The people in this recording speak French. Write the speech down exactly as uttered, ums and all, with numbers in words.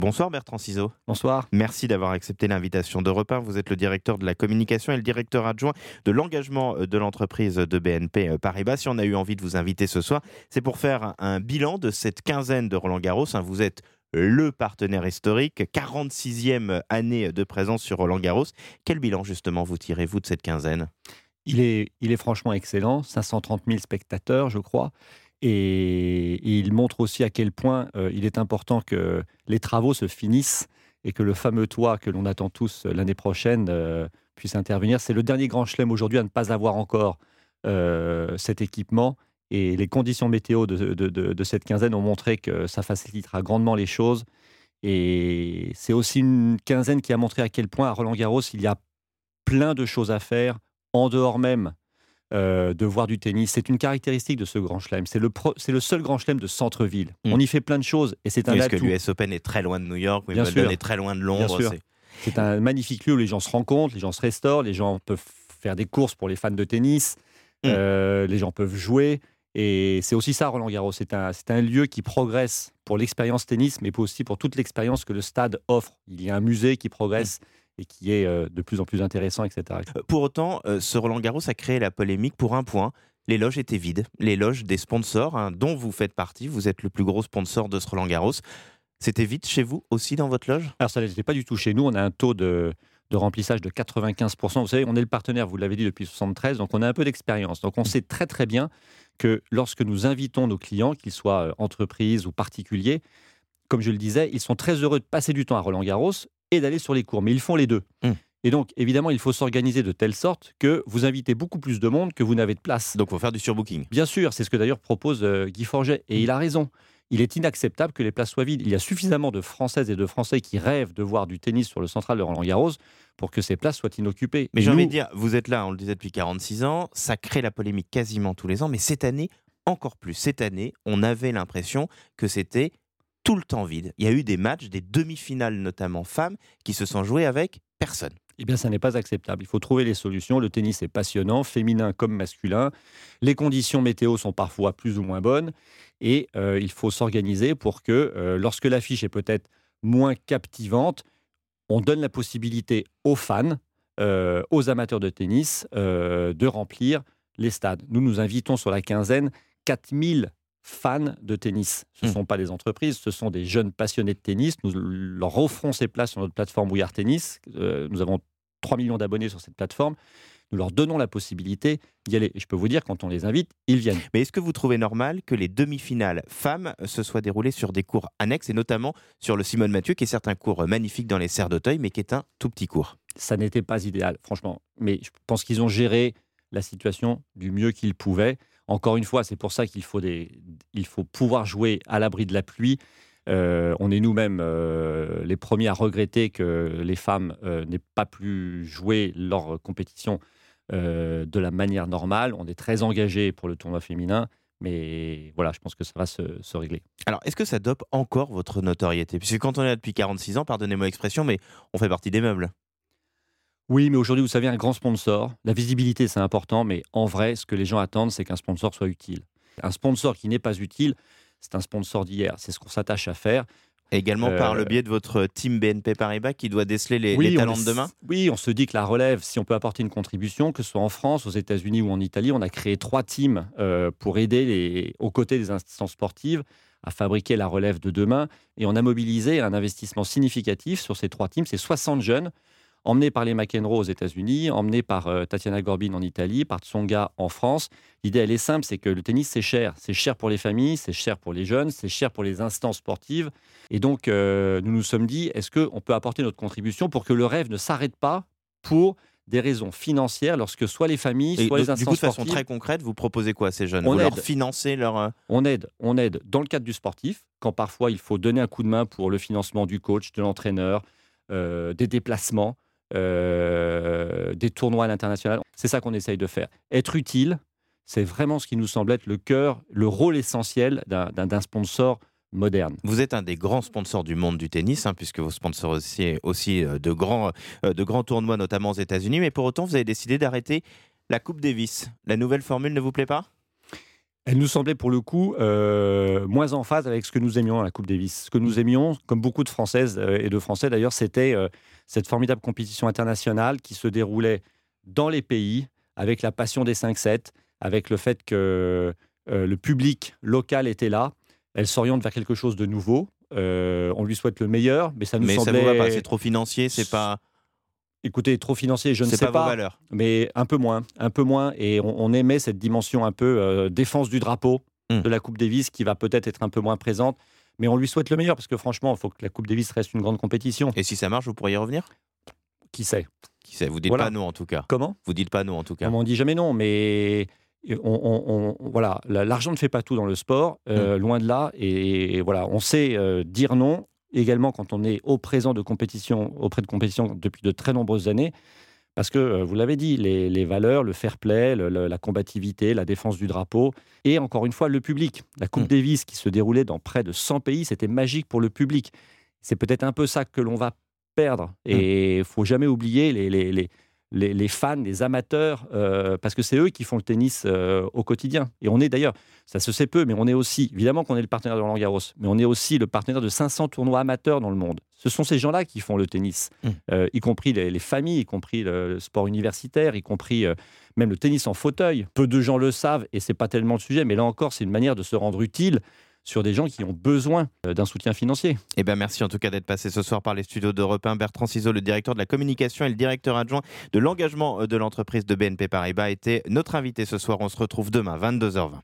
Bonsoir Bertrand Ciseaux. Bonsoir. Merci d'avoir accepté l'invitation d'Europe un. Vous êtes le directeur de la communication et le directeur adjoint de l'engagement de l'entreprise de B N P Paribas. Si on a eu envie de vous inviter ce soir, c'est pour faire un bilan de cette quinzaine de Roland-Garros. Vous êtes le partenaire historique, quarante-sixième année de présence sur Roland-Garros. Quel bilan justement vous tirez-vous de cette quinzaine ? Il est, il est franchement excellent, cinq cent trente mille spectateurs je crois. Et, et il montre aussi à quel point euh, il est important que les travaux se finissent et que le fameux toit que l'on attend tous l'année prochaine euh, puisse intervenir. C'est le dernier grand chelem aujourd'hui à ne pas avoir encore euh, cet équipement. Et les conditions météo de, de, de, de cette quinzaine ont montré que ça facilitera grandement les choses. Et c'est aussi une quinzaine qui a montré à quel point à Roland-Garros, il y a plein de choses à faire en dehors même Euh, de voir du tennis. C'est une caractéristique de ce grand chelem. C'est le, pro, c'est le seul grand chelem de centre-ville. Mmh. On y fait plein de choses et c'est un oui, atout. Parce que l'U S Open est très loin de New York, Wimbledon est très loin de Londres. C'est... c'est un magnifique lieu où les gens se rencontrent, les gens se restaurent, les gens peuvent faire des courses pour les fans de tennis, mmh. euh, les gens peuvent jouer. Et c'est aussi ça, Roland-Garros. C'est un, c'est un lieu qui progresse pour l'expérience tennis, mais aussi pour toute l'expérience que le stade offre. Il y a un musée qui progresse. Mmh. et qui est euh, de plus en plus intéressant, et cetera. Pour autant, euh, ce Roland-Garros a créé la polémique pour un point. Les loges étaient vides. Les loges des sponsors, hein, dont vous faites partie, vous êtes le plus gros sponsor de ce Roland-Garros. C'était vide chez vous aussi dans votre loge ? Alors ça n'était pas du tout chez nous. On a un taux de, de remplissage de quatre-vingt-quinze pour cent. Vous savez, on est le partenaire, vous l'avez dit, depuis soixante-treize, donc on a un peu d'expérience. Donc on sait très très bien que lorsque nous invitons nos clients, qu'ils soient euh, entreprises ou particuliers, comme je le disais, ils sont très heureux de passer du temps à Roland-Garros et d'aller sur les cours. Mais ils font les deux. Mmh. Et donc, évidemment, il faut s'organiser de telle sorte que vous invitez beaucoup plus de monde que vous n'avez de place. Donc, il faut faire du surbooking. Bien sûr, c'est ce que d'ailleurs propose euh, Guy Forget. Et mmh. il a raison. Il est inacceptable que les places soient vides. Il y a suffisamment de Françaises et de Français qui rêvent de voir du tennis sur le central de Roland-Garros pour que ces places soient inoccupées. Mais et j'ai nous... envie de dire, vous êtes là, on le disait depuis quarante-six ans, ça crée la polémique quasiment tous les ans, mais cette année, encore plus. Cette année, on avait l'impression que c'était tout le temps vide. Il y a eu des matchs, des demi-finales notamment femmes, qui se sont joués avec personne. Eh bien, ça n'est pas acceptable. Il faut trouver les solutions. Le tennis est passionnant, féminin comme masculin. Les conditions météo sont parfois plus ou moins bonnes. Et euh, il faut s'organiser pour que, euh, lorsque l'affiche est peut-être moins captivante, on donne la possibilité aux fans, euh, aux amateurs de tennis, euh, de remplir les stades. Nous nous invitons sur la quinzaine quatre mille fans de tennis. Ce ne mmh. sont pas des entreprises, ce sont des jeunes passionnés de tennis. Nous leur offrons ces places sur notre plateforme We Are Tennis. Euh, nous avons trois millions d'abonnés sur cette plateforme. Nous leur donnons la possibilité d'y aller. Et je peux vous dire, quand on les invite, ils viennent. Mais est-ce que vous trouvez normal que les demi-finales femmes se soient déroulées sur des cours annexes, et notamment sur le Simone Mathieu, qui est certes un cours magnifique dans les Serres d'Auteuil, mais qui est un tout petit cours ? Ça n'était pas idéal, franchement. Mais je pense qu'ils ont géré la situation du mieux qu'ils pouvaient. Encore une fois, c'est pour ça qu'il faut, des, il faut pouvoir jouer à l'abri de la pluie. Euh, on est nous-mêmes euh, les premiers à regretter que les femmes euh, n'aient pas pu jouer leur compétition euh, de la manière normale. On est très engagés pour le tournoi féminin, mais voilà, je pense que ça va se, se régler. Alors, est-ce que ça dope encore votre notoriété ? Puisque quand on est là depuis quarante-six ans, pardonnez-moi l'expression, mais on fait partie des meubles. Oui, mais aujourd'hui, vous savez, un grand sponsor, la visibilité, c'est important, mais en vrai, ce que les gens attendent, c'est qu'un sponsor soit utile. Un sponsor qui n'est pas utile, c'est un sponsor d'hier. C'est ce qu'on s'attache à faire. Également euh... par le biais de votre team B N P Paribas qui doit déceler les, oui, les talents est... de demain ? Oui, on se dit que la relève, si on peut apporter une contribution, que ce soit en France, aux États-Unis ou en Italie, on a créé trois teams euh, pour aider les... aux côtés des instances sportives à fabriquer la relève de demain. Et on a mobilisé un investissement significatif sur ces trois teams. C'est soixante jeunes emmenés par les McEnroe aux États-Unis, emmenés par euh, Tatiana Gorbin en Italie, par Tsonga en France. L'idée, elle est simple, c'est que le tennis, c'est cher. C'est cher pour les familles, c'est cher pour les jeunes, c'est cher pour les instances sportives. Et donc, euh, nous nous sommes dit, est-ce qu'on peut apporter notre contribution pour que le rêve ne s'arrête pas pour des raisons financières, lorsque soit les familles, soit et les instances du coup, de façon sportives... très concrète, vous proposez quoi à ces jeunes ? On Vous aide. leur financez leur... On aide, on aide dans le cadre du sportif, quand parfois il faut donner un coup de main pour le financement du coach, de l'entraîneur, euh, des déplacements, Euh, des tournois à l'international. C'est ça qu'on essaye de faire. Être utile, c'est vraiment ce qui nous semble être le cœur, le rôle essentiel d'un, d'un, d'un sponsor moderne. Vous êtes un des grands sponsors du monde du tennis, hein, puisque vous sponsorisez aussi de grands, de grands tournois, notamment aux États-Unis. Mais pour autant, vous avez décidé d'arrêter la Coupe Davis. La nouvelle formule ne vous plaît pas ? Elle nous semblait pour le coup euh, moins en phase avec ce que nous aimions à la Coupe Davis. Ce que nous aimions, comme beaucoup de Françaises euh, et de Français d'ailleurs, c'était euh, cette formidable compétition internationale qui se déroulait dans les pays, avec la passion des cinq sept, avec le fait que euh, le public local était là. Elle s'oriente vers quelque chose de nouveau. Euh, on lui souhaite le meilleur, mais ça nous Mais ça semblait... vous va pas, c'est trop financier, c'est pas, Écoutez, trop financier, je ne c'est sais pas pas, vos valeurs. mais un peu moins, un peu moins. Et on, on aimait cette dimension un peu euh, défense du drapeau Hmm. de la Coupe Davis qui va peut-être être un peu moins présente. Mais on lui souhaite le meilleur parce que franchement, il faut que la Coupe Davis reste une grande compétition. Et si ça marche, vous pourriez y revenir? Qui sait? Qui sait? Vous dites Voilà. pas non en tout cas. Comment? Vous dites pas non en tout cas. On m'en dit jamais non, mais on, on- on- voilà, la- l'argent ne fait pas tout dans le sport, euh, loin de là. Et, et voilà, on sait euh, dire non également quand on est au présent de compétition, auprès de compétition depuis de très nombreuses années. Parce que, euh, vous l'avez dit, les, les valeurs, le fair play, le- le- la combativité, la défense du drapeau, et encore une fois, le public. La Coupe Mm. Davis qui se déroulait dans près de cent pays, c'était magique pour le public. C'est peut-être un peu ça que l'on va perdre. Et il ne faut jamais oublier les, les, les, les- les fans, les amateurs, euh, parce que c'est eux qui font le tennis euh, au quotidien. Et on est d'ailleurs, ça se sait peu, mais on est aussi, évidemment qu'on est le partenaire de Roland-Garros, mais on est aussi le partenaire de cinq cents tournois amateurs dans le monde. Ce sont ces gens-là qui font le tennis, Mm. euh, y compris les, les familles, y compris le, le sport universitaire, y compris euh, même le tennis en fauteuil. Peu de gens le savent et c'est pas tellement le sujet, mais là encore, c'est une manière de se rendre utile sur des gens qui ont besoin euh, d'un soutien financier. Eh ben merci en tout cas d'être passé ce soir par les studios d'Europe un. Bertrand Ciseaux, le directeur de la communication et le directeur adjoint de l'engagement de l'entreprise de B N P Paribas, était notre invité ce soir. On se retrouve demain, vingt-deux heures vingt.